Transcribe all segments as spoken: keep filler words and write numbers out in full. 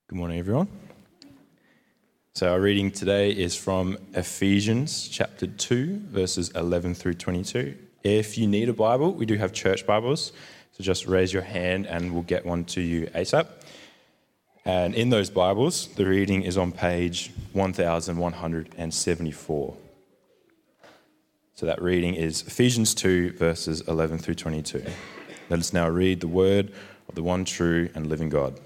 Good morning, everyone. So our reading today is from Ephesians chapter two, verses eleven through twenty-two. If you need a Bible, we do have church Bibles, so just raise your hand and we'll get one to you ASAP. And in those Bibles, the reading is on page one thousand one hundred seventy-four. So that reading is Ephesians two, verses eleven through twenty-two. Let us now read the word of the one true and living God.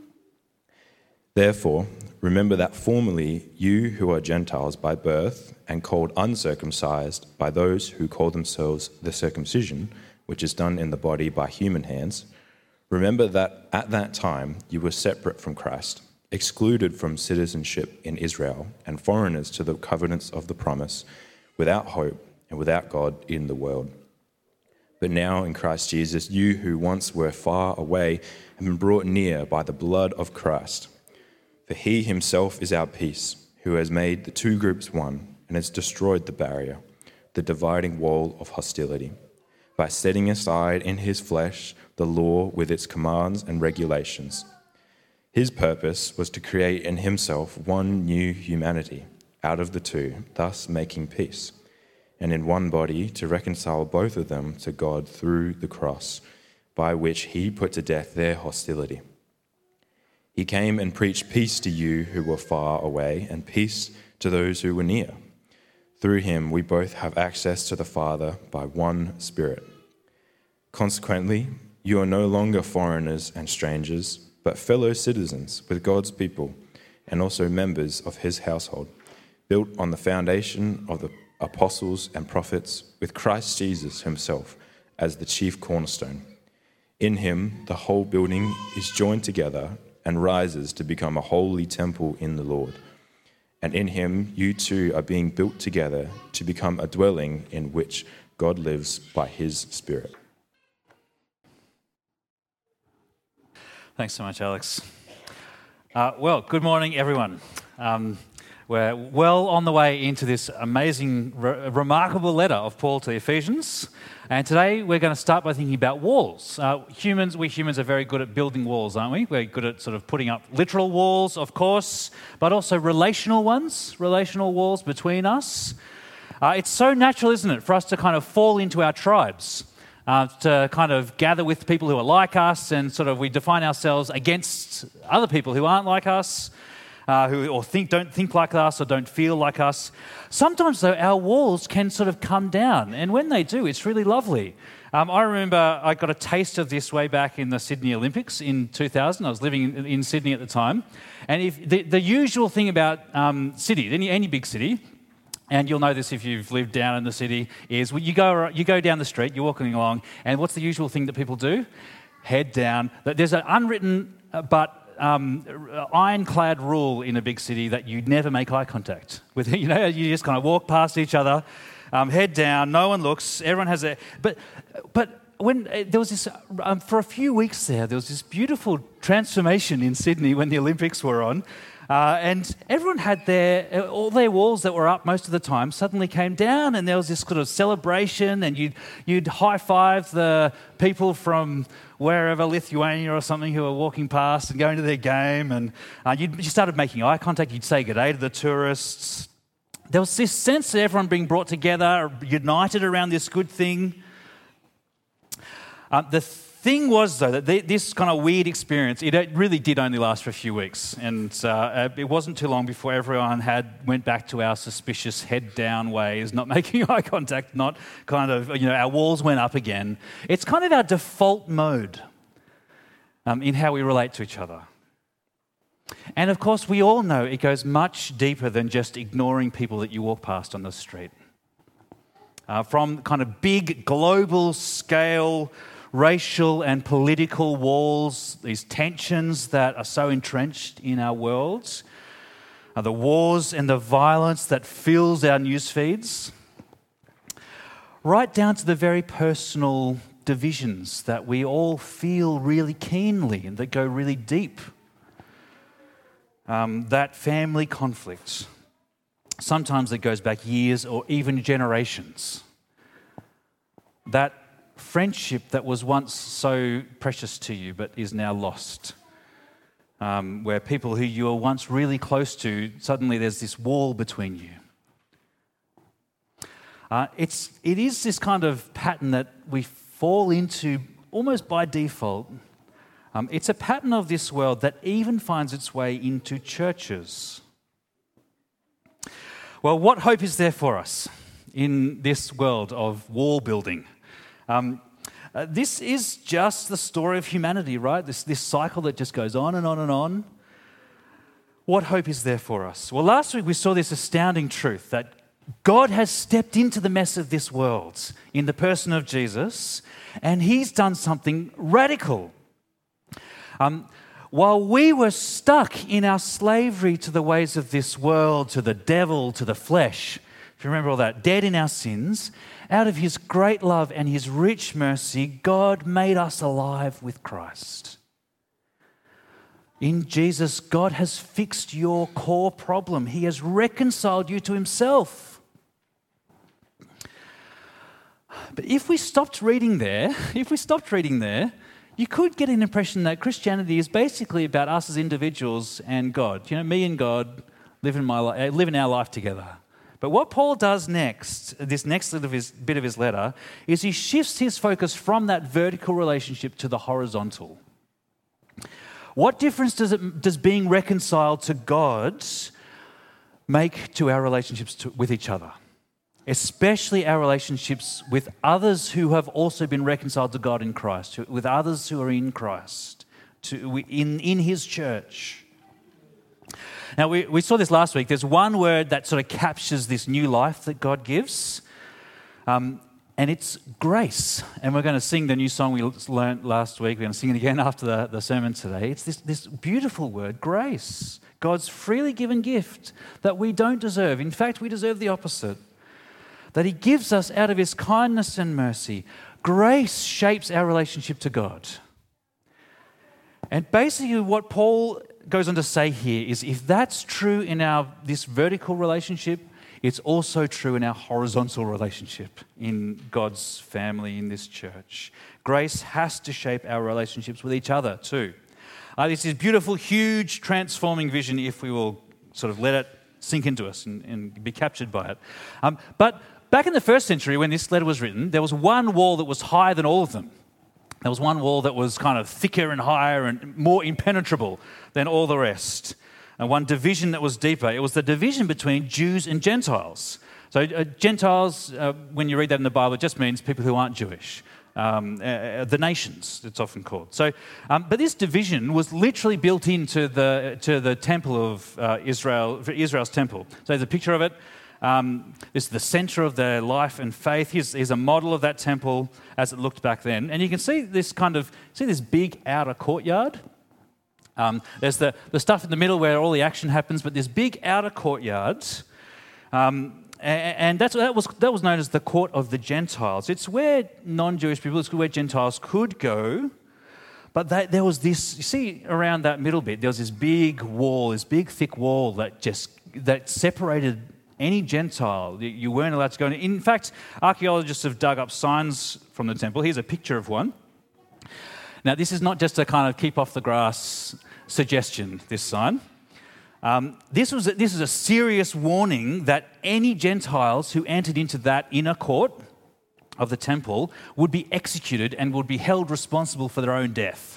Therefore, remember that formerly you who are Gentiles by birth and called uncircumcised by those who call themselves the circumcision, which is done in the body by human hands, remember that at that time you were separate from Christ, excluded from citizenship in Israel, and foreigners to the covenants of the promise, without hope and without God in the world. But now in Christ Jesus, you who once were far away have been brought near by the blood of Christ. For he himself is our peace, who has made the two groups one and has destroyed the barrier, the dividing wall of hostility, by setting aside in his flesh the law with its commands and regulations. His purpose was to create in himself one new humanity out of the two, thus making peace, and in one body to reconcile both of them to God through the cross, by which he put to death their hostility. He came and preached peace to you who were far away and peace to those who were near. Through him we both have access to the Father by one Spirit. Consequently, you are no longer foreigners and strangers, but fellow citizens with God's people and also members of his household, built on the foundation of the apostles and prophets, with Christ Jesus himself as the chief cornerstone. In him the whole building is joined together and rises to become a holy temple in the Lord. And in him you too are being built together to become a dwelling in which God lives by his Spirit. Thanks so much, Alex. Uh, well, good morning, everyone. Um, we're well on the way into this amazing, re- remarkable letter of Paul to the Ephesians. And today we're going to start by thinking about walls. Uh, humans, we humans are very good at building walls, aren't we? We're good at sort of putting up literal walls, of course, but also relational ones, relational walls between us. Uh, it's so natural, isn't it, for us to kind of fall into our tribes, uh, to kind of gather with people who are like us, and sort of we define ourselves against other people who aren't like us. Uh, who or think don't think like us or don't feel like us. Sometimes, though, our walls can sort of come down, and when they do, it's really lovely. Um, I remember I got a taste of this way back in the Sydney Olympics in two thousand. I was living in, in Sydney at the time, and if the, the usual thing about um, cities, any any big city, and you'll know this if you've lived down in the city, is when you go you go down the street, you're walking along, and what's the usual thing that people do? Head down. There's an unwritten uh, but Um, ironclad rule in a big city that you never make eye contact with. You know, you just kind of walk past each other, um, head down. No one looks. Everyone has a. But, but when uh, there was this um, for a few weeks there, there was this beautiful transformation in Sydney when the Olympics were on, uh, and everyone had their all their walls that were up most of the time suddenly came down, and there was this sort of celebration, and you'd you'd high five the people from wherever, Lithuania or something, who are walking past and going to their game, and uh, you started making eye contact. You'd say good day to the tourists. There was this sense of everyone being brought together, united around this good thing. Uh, the thing was, though, that th- this kind of weird experience, it really did only last for a few weeks, and uh, it wasn't too long before everyone had went back to our suspicious head-down ways, not making eye contact, not kind of, you know, our walls went up again. It's kind of our default mode um, in how we relate to each other. And of course, we all know it goes much deeper than just ignoring people that you walk past on the street. Uh, from kind of big global scale racial and political walls, these tensions that are so entrenched in our worlds, uh, the wars and the violence that fills our news feeds, right down to the very personal divisions that we all feel really keenly and that go really deep. Um, that family conflict, sometimes it goes back years or even generations. That friendship that was once so precious to you but is now lost. um, where people who you were once really close to, suddenly there's this wall between you. Uh, it's, it is this kind of pattern that we fall into almost by default. Um, it's a pattern of this world that even finds its way into churches. Well, what hope is there for us in this world of wall building? Um, uh, this is just the story of humanity, right? This, this cycle that just goes on and on and on. What hope is there for us? Well, last week we saw this astounding truth that God has stepped into the mess of this world in the person of Jesus, and he's done something radical. Um, while we were stuck in our slavery to the ways of this world, to the devil, to the flesh, if you remember all that, dead in our sins, out of his great love and his rich mercy, God made us alive with Christ. In Jesus, God has fixed your core problem. He has reconciled you to himself. But if we stopped reading there, if we stopped reading there, you could get an impression that Christianity is basically about us as individuals and God. You know, me and God living my li- living our life together. But what Paul does next, this next bit of his, bit of his letter, is he shifts his focus from that vertical relationship to the horizontal. What difference does it does being reconciled to God make to our relationships to, with each other? Especially our relationships with others who have also been reconciled to God in Christ, with others who are in Christ, to, in, in his church. Now, we, we saw this last week. There's one word that sort of captures this new life that God gives, um, and it's grace. And we're going to sing the new song we learned last week. We're going to sing it again after the, the sermon today. It's this, this beautiful word, grace. God's freely given gift that we don't deserve. In fact, we deserve the opposite. That he gives us out of his kindness and mercy. Grace shapes our relationship to God. And basically what Paul goes on to say here is if that's true in our this vertical relationship, it's also true in our horizontal relationship in God's family, in this church. Grace has to shape our relationships with each other too. Uh, this is beautiful, huge, transforming vision if we will sort of let it sink into us and, and be captured by it. Um, but back in the first century, when this letter was written, there was one wall that was higher than all of them. There was one wall that was kind of thicker and higher and more impenetrable than all the rest. And one division that was deeper. It was the division between Jews and Gentiles. So uh, Gentiles, uh, when you read that in the Bible, it just means people who aren't Jewish. Um, uh, the nations, it's often called. So, um, but this division was literally built into the to the temple of uh, Israel, Israel's temple. So there's a picture of it. Um, this is the center of their life and faith. Here's, here's a model of that temple as it looked back then. And you can see this kind of, see this big outer courtyard? Um, there's the, the stuff in the middle where all the action happens, but this big outer courtyard, um, and, and that's, that, was, that was known as the court of the Gentiles. It's where non-Jewish people, it's where Gentiles could go, but they, there was this, you see around that middle bit, there was this big wall, this big thick wall that just, that separated any Gentile. You weren't allowed to go in. In fact, archaeologists have dug up signs from the temple. Here's a picture of one. Now, this is not just a kind of keep off the grass suggestion, this sign. Um, this was a, this is a serious warning that any Gentiles who entered into that inner court of the temple would be executed and would be held responsible for their own death.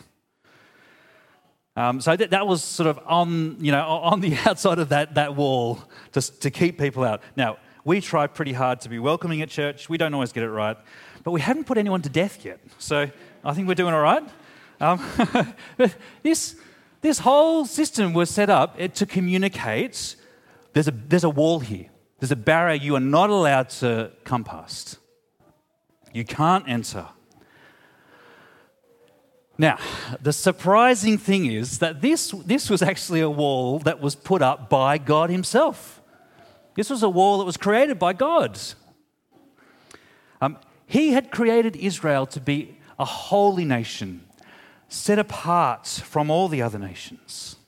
Um, so that, that was sort of on, you know, on the outside of that, that wall to, to keep people out. Now, we try pretty hard to be welcoming at church. We don't always get it right. But we haven't put anyone to death yet. So I think we're doing all right. Um, this, this whole system was set up to communicate there's a, there's a wall here. There's a barrier you are not allowed to come past. You can't enter. Now, the surprising thing is that this, this was actually a wall that was put up by God himself. This was a wall that was created by God. Um, he had created Israel to be a holy nation, set apart from all the other nations.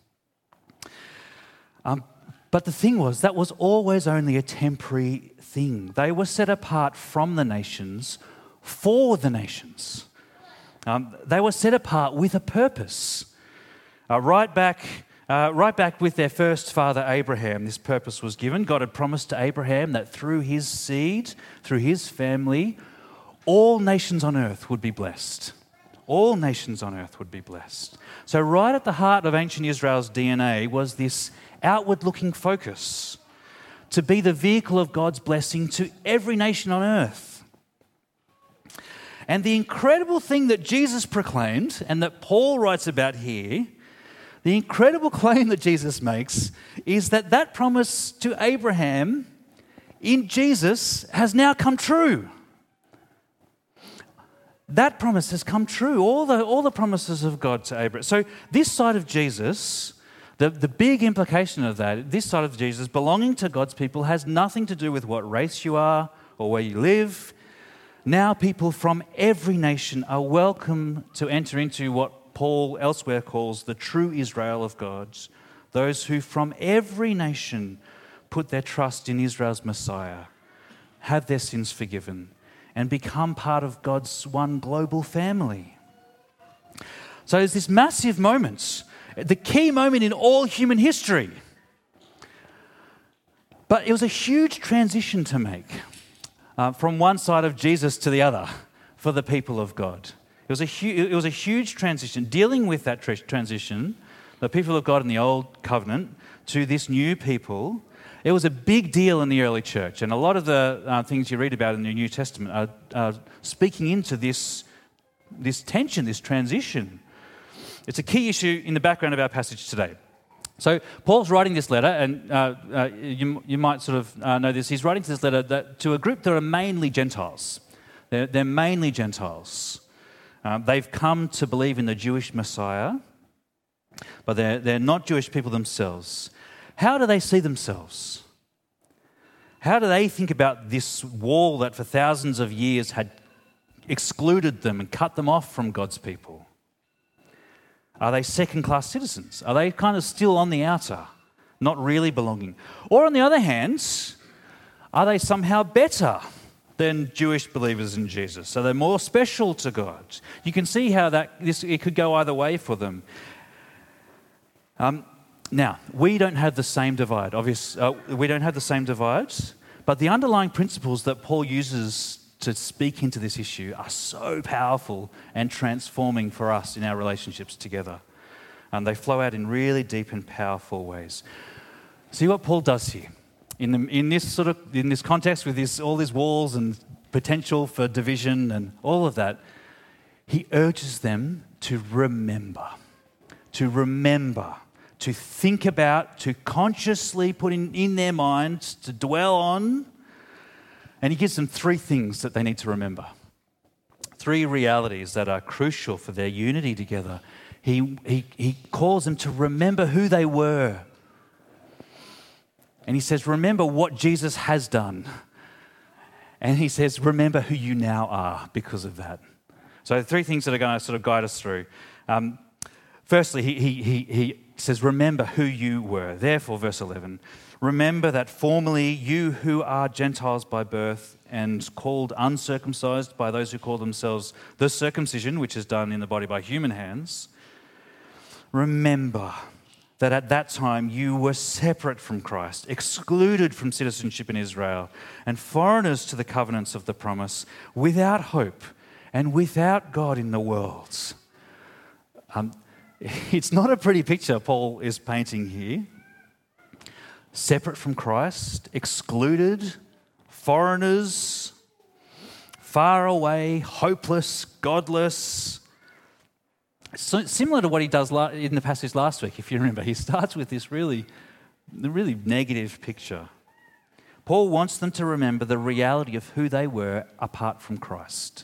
Um, but the thing was, that was always only a temporary thing. They were set apart from the nations for the nations. Um, they were set apart with a purpose. Uh, right back, uh, right back with their first father Abraham, this purpose was given. God had promised to Abraham that through his seed, through his family, all nations on earth would be blessed. All nations on earth would be blessed. So right at the heart of ancient Israel's D N A was this outward-looking focus to be the vehicle of God's blessing to every nation on earth. And the incredible thing that Jesus proclaimed and that Paul writes about here, the incredible claim that Jesus makes is that that promise to Abraham in Jesus has now come true. That promise has come true, all the, all the promises of God to Abraham. So this side of Jesus, the, the big implication of that, this side of Jesus, belonging to God's people, has nothing to do with what race you are or where you live. Now people from every nation are welcome to enter into what Paul elsewhere calls the true Israel of God, those who from every nation put their trust in Israel's Messiah, have their sins forgiven, and become part of God's one global family. So there's this massive moment, the key moment in all human history. But it was a huge transition to make uh, from one side of Jesus to the other for the people of God. It was a, hu- it was a huge transition, dealing with that tra- transition, the people of God in the Old Covenant to this new people. It was a big deal in the early church, and a lot of the uh, things you read about in the New Testament are, are speaking into this, this tension, this transition. It's a key issue in the background of our passage today. So Paul's writing this letter, and uh, uh, you, you might sort of uh, know this. He's writing this letter that, to a group that are mainly Gentiles. They're, they're mainly Gentiles. Um, they've come to believe in the Jewish Messiah, but they're, they're not Jewish people themselves. How do they see themselves? How do they think about this wall that for thousands of years had excluded them and cut them off from God's people? Are they second-class citizens? Are they kind of still on the outer, not really belonging? Or on the other hand, are they somehow better than Jewish believers in Jesus? So they're more special to God. You can see how that this it could go either way for them. Um, Now, we don't have the same divide. Obviously, uh, we don't have the same divide, but the underlying principles that Paul uses to speak into this issue are so powerful and transforming for us in our relationships together. And they flow out in really deep and powerful ways. See what Paul does here. In, the, in this sort of in this context with this, all these walls and potential for division and all of that, he urges them to remember, to remember, to think about, to consciously put in, in their minds, to dwell on. And he gives them three things that they need to remember. Three realities that are crucial for their unity together. He, he, he calls them to remember who they were. And he says, remember what Jesus has done. And he says, remember who you now are because of that. So three things that are going to sort of guide us through. Um, firstly, he, he, he, he says, remember who you were. Therefore, verse eleven, remember that formerly you who are Gentiles by birth and called uncircumcised by those who call themselves the circumcision, which is done in the body by human hands, remember that at that time you were separate from Christ, excluded from citizenship in Israel, and foreigners to the covenants of the promise, without hope and without God in the world. Um, it's not a pretty picture Paul is painting here. Separate from Christ, excluded, foreigners, far away, hopeless, godless. So similar to what he does in the passage last week, if you remember. He starts with this really, really negative picture. Paul wants them to remember the reality of who they were apart from Christ.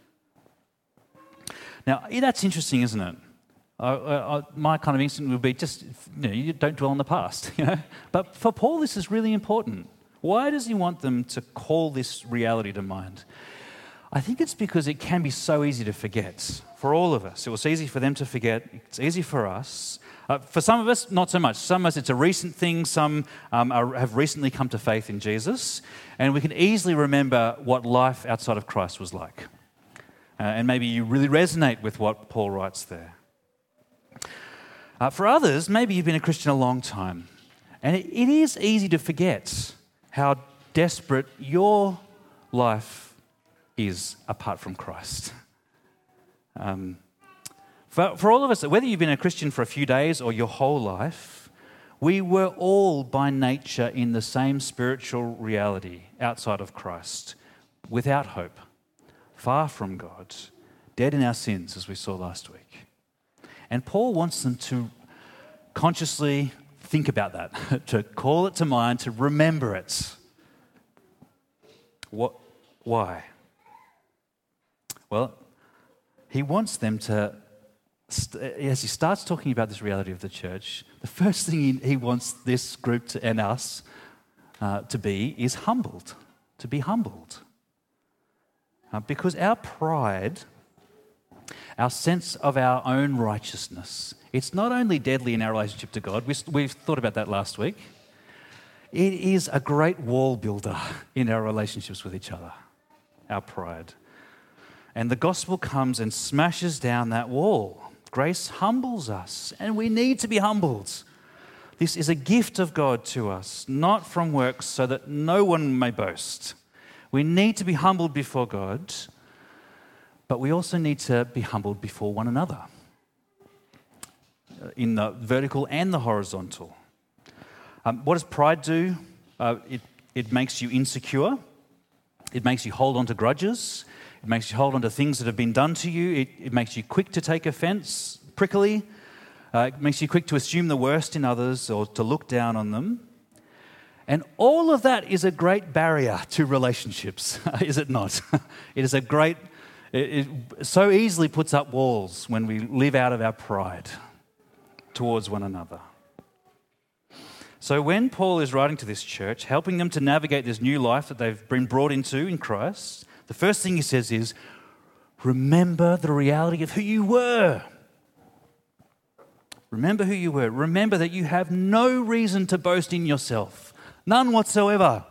Now, that's interesting, isn't it? Uh, uh, my kind of instinct would be just, you know, you don't dwell on the past, you know. But for Paul, this is really important. Why does he want them to call this reality to mind? I think it's because it can be so easy to forget. For all of us, it was easy for them to forget. It's easy for us. Uh, for some of us, not so much. Some of us, it's a recent thing. Some um, are, have recently come to faith in Jesus, and we can easily remember what life outside of Christ was like. Uh, and maybe you really resonate with what Paul writes there. Uh, for others, maybe you've been a Christian a long time, and it, it is easy to forget how desperate your life is apart from Christ. Um, for, for all of us, whether you've been a Christian for a few days or your whole life, we were all by nature in the same spiritual reality outside of Christ, without hope, far from God, dead in our sins, as we saw last week. And Paul wants them to consciously think about that, to call it to mind, to remember it. What? Why? Well, he wants them to, as he starts talking about this reality of the church, the first thing he, he wants this group to, and us uh, to be is humbled, to be humbled. Uh, because our pride, our sense of our own righteousness, it's not only deadly in our relationship to God, we, we've thought about that last week, it is a great wall builder in our relationships with each other, our pride. And the gospel comes and smashes down that wall. Grace humbles us, and we need to be humbled. This is a gift of God to us, not from works, so that no one may boast. We need to be humbled before God, but we also need to be humbled before one another, in the vertical and the horizontal. Um, what does pride do? Uh, it, it makes you insecure. It makes you hold on to grudges. It makes you hold on to things that have been done to you. It, it makes you quick to take offense, prickly. Uh, it makes you quick to assume the worst in others or to look down on them. And all of that is a great barrier to relationships, is it not? It is a great, it, it so easily puts up walls when we live out of our pride towards one another. So when Paul is writing to this church, helping them to navigate this new life that they've been brought into in Christ, the first thing he says is, remember the reality of who you were. Remember who you were. Remember that you have no reason to boast in yourself. None whatsoever.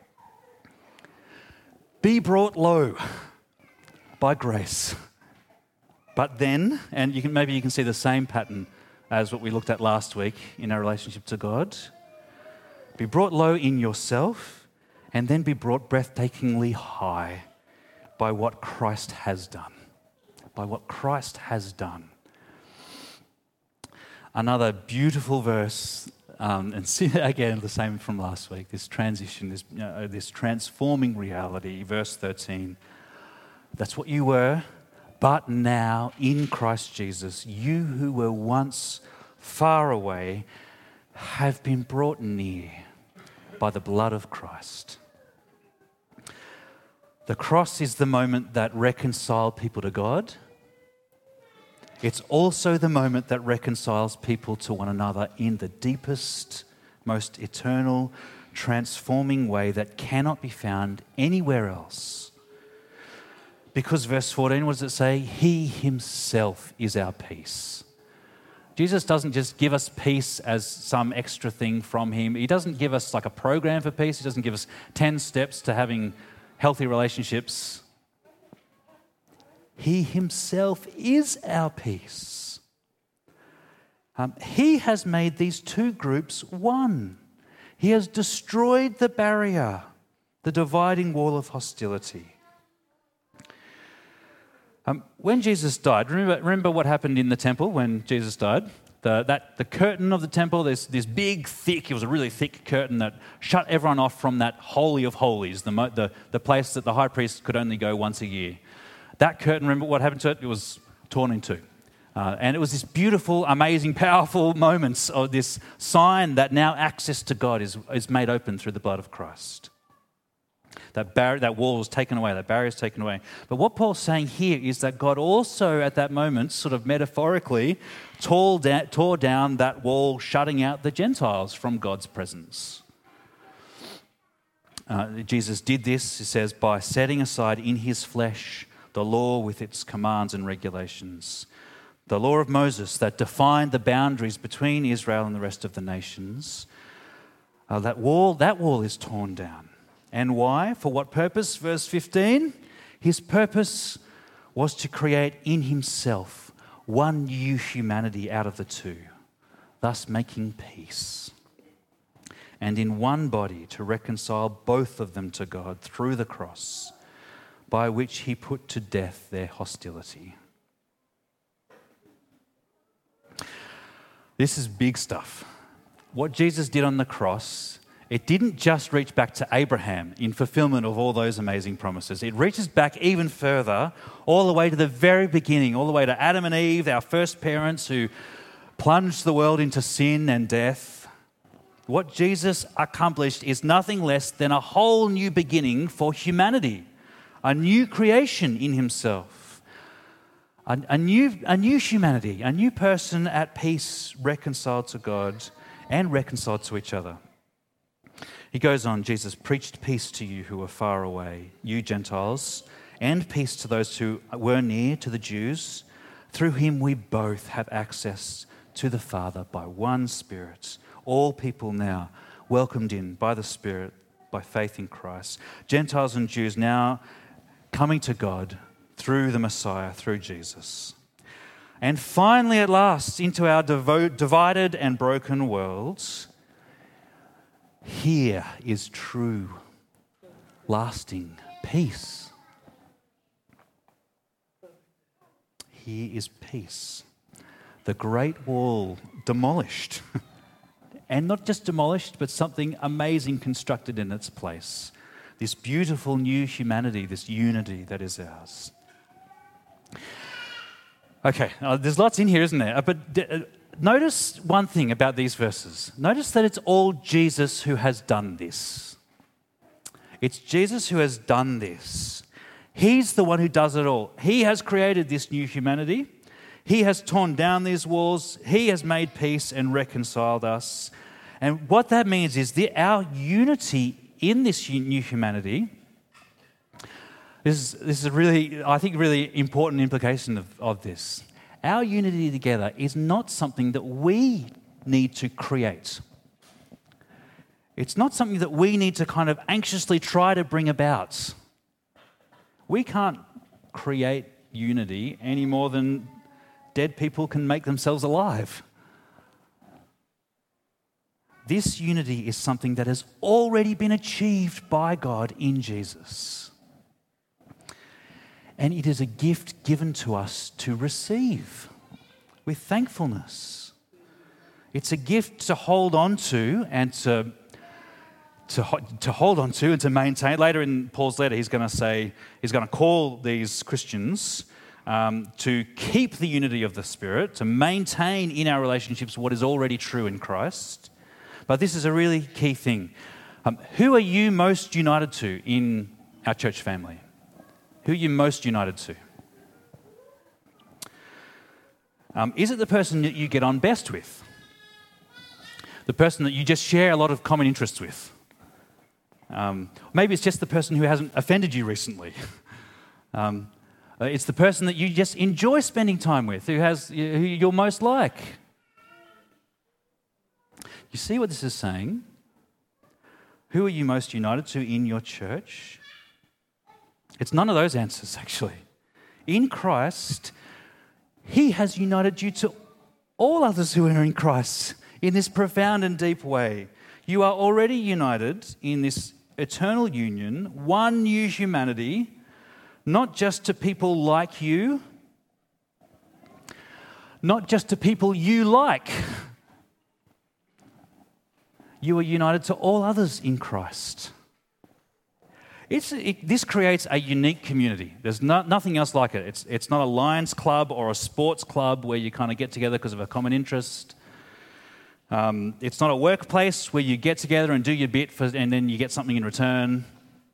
Be brought low by grace. But then, and you can, maybe you can see the same pattern as what we looked at last week in our relationship to God. Be brought low in yourself, and then be brought breathtakingly high by what Christ has done. By what Christ has done. Another beautiful verse, um, and see again the same from last week, this transition, this, you know, this transforming reality, verse thirteen. That's what you were, but now in Christ Jesus, you who were once far away have been brought near by the blood of Christ. The cross is the moment that reconciled people to God. It's also the moment that reconciles people to one another in the deepest, most eternal, transforming way that cannot be found anywhere else. Because verse fourteen, what does it say? He himself is our peace. Jesus doesn't just give us peace as some extra thing from him. He doesn't give us like a program for peace. He doesn't give us ten steps to having healthy relationships. He himself is our peace. Um, he has made these two groups one. He has destroyed the barrier, the dividing wall of hostility. Um, when Jesus died, remember, remember what happened in the temple when Jesus died? The, that, the curtain of the temple, there's this big, thick, it was a really thick curtain that shut everyone off from that Holy of Holies, the, the, the place that the high priest could only go once a year. That curtain, remember what happened to it? It was torn in two. Uh, and it was this beautiful, amazing, powerful moments of this sign that now access to God is, is made open through the blood of Christ. That bar- that wall was taken away, that barrier is taken away. But what Paul's saying here is that God also at that moment, sort of metaphorically, tore, da- tore down that wall, shutting out the Gentiles from God's presence. Uh, Jesus did this, he says, by setting aside in his flesh the law with its commands and regulations. The law of Moses that defined the boundaries between Israel and the rest of the nations. Uh, that wall, that wall is torn down. And why? For what purpose? Verse fifteen. His purpose was to create in himself one new humanity out of the two, thus making peace, and in one body to reconcile both of them to God through the cross, by which he put to death their hostility. This is big stuff. What Jesus did on the cross, it didn't just reach back to Abraham in fulfillment of all those amazing promises. It reaches back even further, all the way to the very beginning, all the way to Adam and Eve, our first parents who plunged the world into sin and death. What Jesus accomplished is nothing less than a whole new beginning for humanity, a new creation in himself, a, a, new, a new humanity, a new person at peace, reconciled to God and reconciled to each other. He goes on, Jesus preached peace to you who were far away, you Gentiles, and peace to those who were near, to the Jews. Through him we both have access to the Father by one Spirit. All people now welcomed in by the Spirit, by faith in Christ. Gentiles and Jews now coming to God through the Messiah, through Jesus. And finally, at last, into our devo- divided and broken worlds, here is true, lasting peace. Here is peace. The Great Wall demolished. And not just demolished, but something amazing constructed in its place. This beautiful new humanity, this unity that is ours. Okay, uh, there's lots in here, isn't there? Uh, but d- uh, notice one thing about these verses. Notice that it's all Jesus who has done this. It's Jesus who has done this. He's the one who does it all. He has created this new humanity. He has torn down these walls. He has made peace and reconciled us. And what that means is that our unity in this new humanity, this is, this is a really, I think, really important implication of, of this. Our unity together is not something that we need to create. It's not something that we need to kind of anxiously try to bring about. We can't create unity any more than dead people can make themselves alive. This unity is something that has already been achieved by God in Jesus. And it is a gift given to us to receive with thankfulness. It's a gift to hold on to and to, to, to hold on to and to maintain. Later in Paul's letter, he's going to say, he's going to call these Christians um, to keep the unity of the Spirit, to maintain in our relationships what is already true in Christ. But this is a really key thing. Um, who are you most united to in our church family? Who are you most united to? Um, is it the person that you get on best with? The person that you just share a lot of common interests with? Um, maybe it's just the person who hasn't offended you recently. um, it's the person that you just enjoy spending time with, who has who you're most like. You see what this is saying? Who are you most united to in your church? It's none of those answers, actually. In Christ, He has united you to all others who are in Christ in this profound and deep way. You are already united in this eternal union, one new humanity, not just to people like you, not just to people you like. You are united to all others in Christ. It's, it, this creates a unique community. There's no, nothing else like it. It's, it's not a Lions club or a sports club where you kind of get together because of a common interest. Um, it's not a workplace where you get together and do your bit for, and then you get something in return.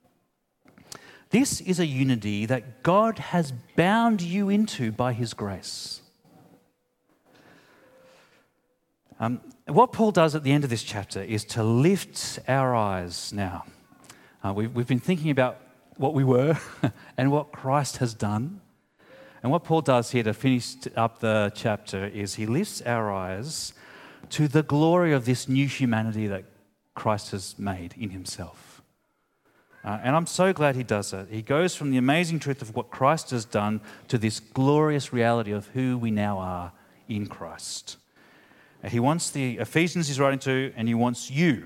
This is a unity that God has bound you into by His grace. Um, what Paul does at the end of this chapter is to lift our eyes now. Uh, we've, we've been thinking about what we were and what Christ has done. And what Paul does here to finish up the chapter is he lifts our eyes to the glory of this new humanity that Christ has made in Himself. Uh, and I'm so glad he does it. He goes from the amazing truth of what Christ has done to this glorious reality of who we now are in Christ. He wants the Ephesians he's writing to, and he wants you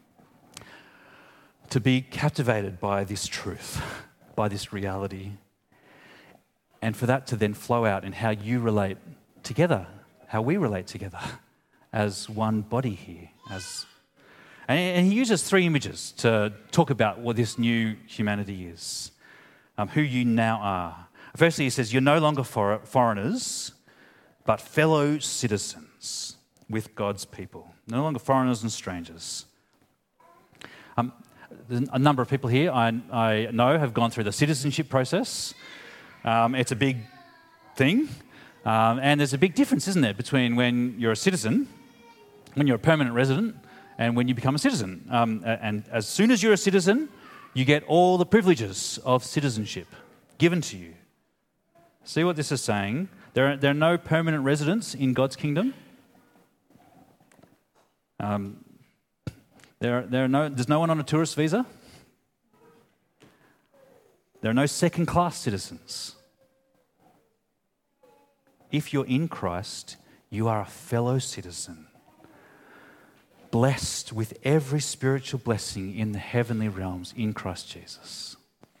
to be captivated by this truth, by this reality, and for that to then flow out in how you relate together, how we relate together as one body here. As And he uses three images to talk about what this new humanity is, um, who you now are. Firstly, he says, you're no longer for- foreigners, but fellow citizens with God's people. No longer foreigners and strangers. Um, a number of people here I, I know have gone through the citizenship process. Um, it's a big thing. Um, and there's a big difference, isn't there, between when you're a citizen, when you're a permanent resident, and when you become a citizen. Um, and as soon as you're a citizen, you get all the privileges of citizenship given to you. See what this is saying? There are, there are no permanent residents in God's kingdom. Um, there, there are no, there's no one on a tourist visa. There are no second-class citizens. If you're in Christ, you are a fellow citizen, blessed with every spiritual blessing in the heavenly realms in Christ Jesus.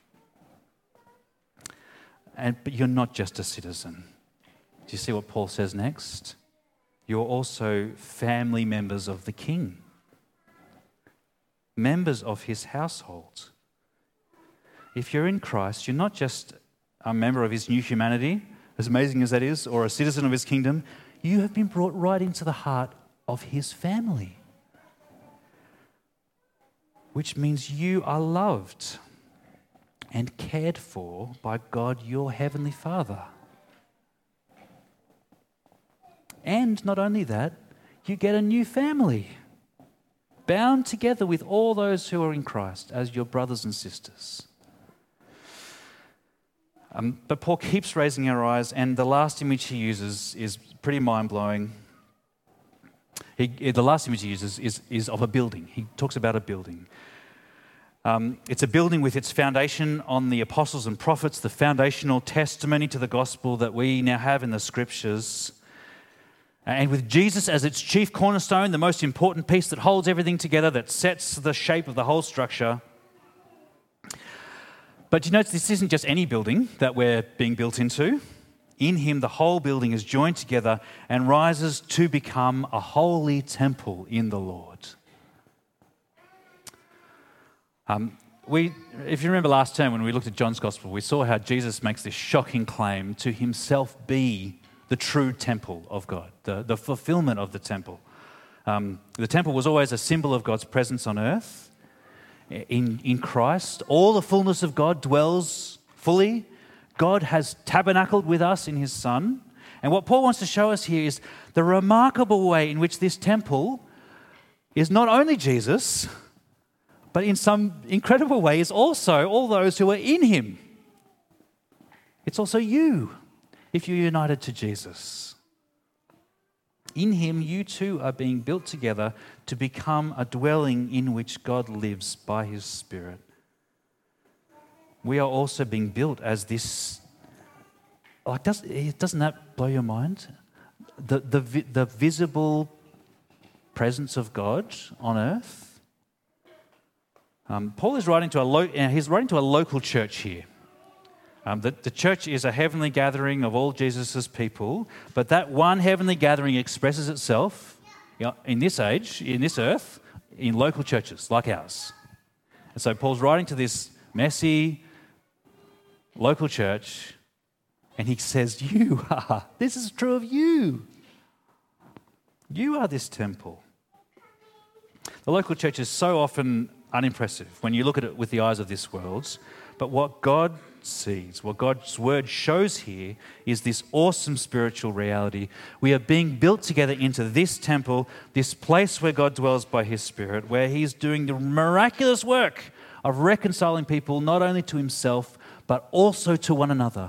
And but you're not just a citizen. Do you see what Paul says next? You're also family members of the King, members of his household. If you're in Christ, you're not just a member of his new humanity, as amazing as that is, or a citizen of his kingdom. You have been brought right into the heart of his family, which means you are loved and cared for by God, your heavenly Father. And not only that, you get a new family, bound together with all those who are in Christ as your brothers and sisters. Um, but Paul keeps raising our eyes, and the last image he uses is pretty mind-blowing. He, the last image he uses is, is of a building. He talks about a building. Um, it's a building with its foundation on the apostles and prophets, the foundational testimony to the gospel that we now have in the scriptures. And with Jesus as its chief cornerstone, the most important piece that holds everything together, that sets the shape of the whole structure. But you notice this isn't just any building that we're being built into. In him, the whole building is joined together and rises to become a holy temple in the Lord. Um, we, if you remember last term when we looked at John's Gospel, we saw how Jesus makes this shocking claim to himself be the true temple of God, the, the fulfillment of the temple. Um, the temple was always a symbol of God's presence on earth. In, in Christ, all the fullness of God dwells fully. God has tabernacled with us in his Son. And what Paul wants to show us here is the remarkable way in which this temple is not only Jesus, but in some incredible way is also all those who are in him. It's also you, if you're united to Jesus. In him, you too are being built together to become a dwelling in which God lives by his Spirit. We are also being built as this, like, does, doesn't that blow your mind? The, the, the visible presence of God on earth. Um, Paul is writing to a lo- he's writing to a local church here. Um, the, the church is a heavenly gathering of all Jesus' people, but that one heavenly gathering expresses itself, you know, in this age, in this earth, in local churches like ours. And so Paul's writing to this messy local church, and he says, you are, this is true of you. You are this temple. The local church is so often unimpressive when you look at it with the eyes of this world, but what God sees, what God's word shows here is this awesome spiritual reality. We are being built together into this temple, this place where God dwells by his Spirit, where he's doing the miraculous work of reconciling people not only to himself, but also to one another.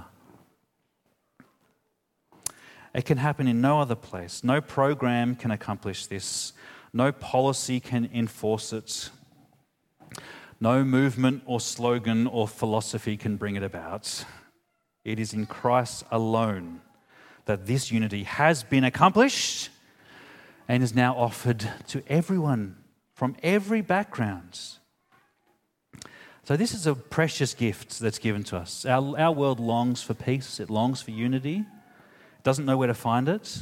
It can happen in no other place. No program can accomplish this. No policy can enforce it. No movement or slogan or philosophy can bring it about. It is in Christ alone that this unity has been accomplished and is now offered to everyone from every background. So this is a precious gift that's given to us. Our, our world longs for peace. It longs for unity. It doesn't know where to find it.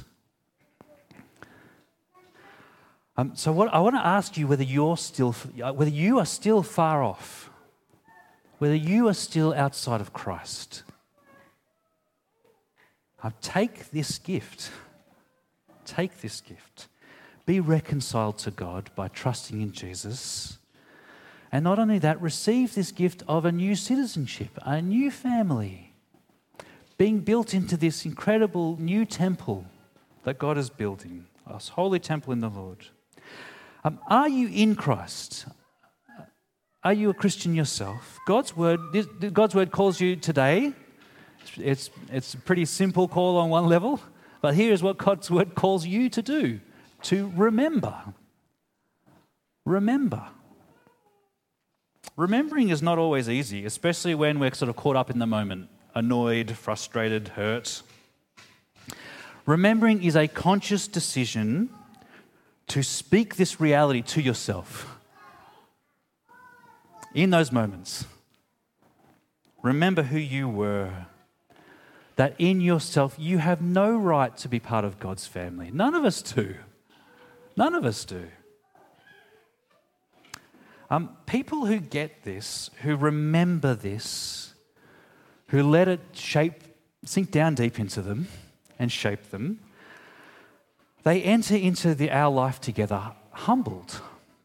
Um, so what I want to ask you whether you're still, whether you are still far off, whether you are still outside of Christ. Uh, take this gift. Take this gift. Be reconciled to God by trusting in Jesus. And not only that, receive this gift of a new citizenship, a new family, being built into this incredible new temple that God is building, a holy temple in the Lord. Um, are you in Christ? Are you a Christian yourself? God's word, God's word calls you today. It's, it's a pretty simple call on one level, but here is what God's word calls you to do, to remember. Remember. Remembering is not always easy, especially when we're sort of caught up in the moment, annoyed, frustrated, hurt. Remembering is a conscious decision to speak this reality to yourself in those moments. Remember who you were, that in yourself you have no right to be part of God's family. None of us do. None of us do. Um, people who get this, who remember this, who let it shape, sink down deep into them and shape them, they enter into the, our life together humbled.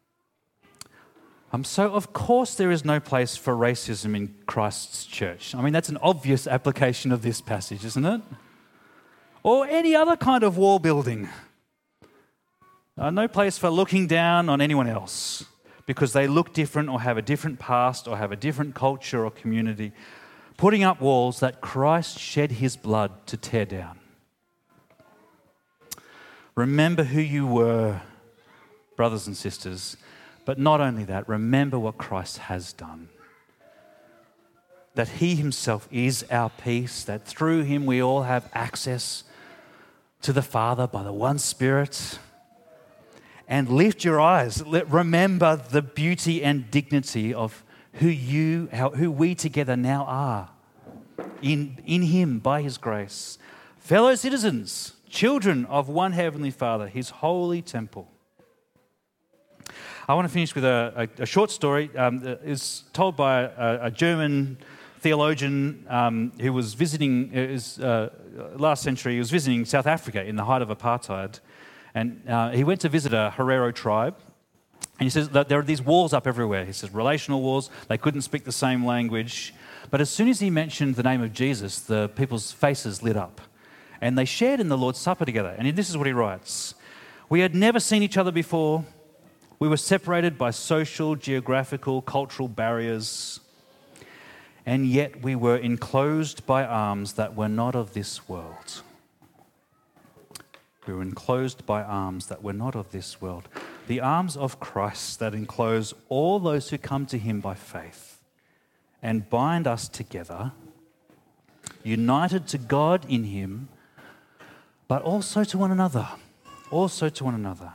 Um, so, of course, there is no place for racism in Christ's church. I mean, that's an obvious application of this passage, isn't it? Or any other kind of wall building. Uh, no place for looking down on anyone else because they look different or have a different past or have a different culture or community. Putting up walls that Christ shed his blood to tear down. Remember who you were, brothers and sisters. But not only that, remember what Christ has done. That he himself is our peace, that through him we all have access to the Father by the one Spirit. And lift your eyes, remember the beauty and dignity of who you, who we together now are in, in him by his grace. Fellow citizens, children of one heavenly Father, his holy temple. I want to finish with a, a, a short story. Um, it's told by a, a German theologian um, who was visiting, is, uh, last century, he was visiting South Africa in the height of apartheid. And uh, he went to visit a Herero tribe. And he says that there are these walls up everywhere. He says relational walls. They couldn't speak the same language. But as soon as he mentioned the name of Jesus, the people's faces lit up. And they shared in the Lord's Supper together. And this is what he writes. We had never seen each other before. We were separated by social, geographical, cultural barriers. And yet we were enclosed by arms that were not of this world. We were enclosed by arms that were not of this world. The arms of Christ that enclose all those who come to him by faith and bind us together, united to God in him, but also to one another. Also to one another.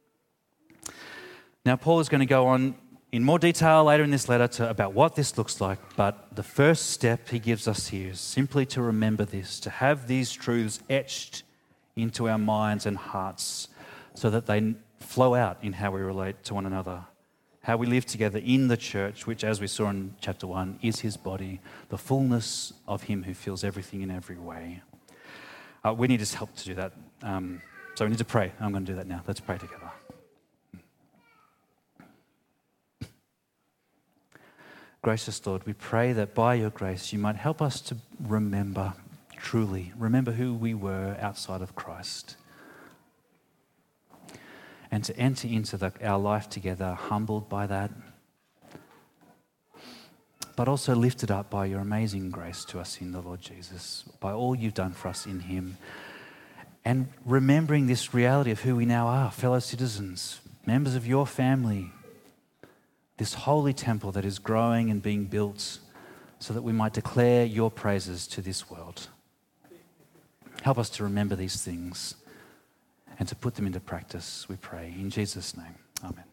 Now, Paul is going to go on in more detail later in this letter to, about what this looks like, but the first step he gives us here is simply to remember this, to have these truths etched into our minds and hearts so that they flow out in how we relate to one another, how we live together in the church, which, as we saw in chapter one, is his body, the fullness of him who fills everything in every way. Uh, we need his help to do that. Um, so we need to pray. I'm going to do that now. Let's pray together. Gracious Lord, we pray that by your grace you might help us to remember truly, remember who we were outside of Christ, and to enter into the, our life together humbled by that, but also lifted up by your amazing grace to us in the Lord Jesus, by all you've done for us in him, and remembering this reality of who we now are, fellow citizens, members of your family, this holy temple that is growing and being built so that we might declare your praises to this world. Help us to remember these things and to put them into practice, we pray. In Jesus' name, amen.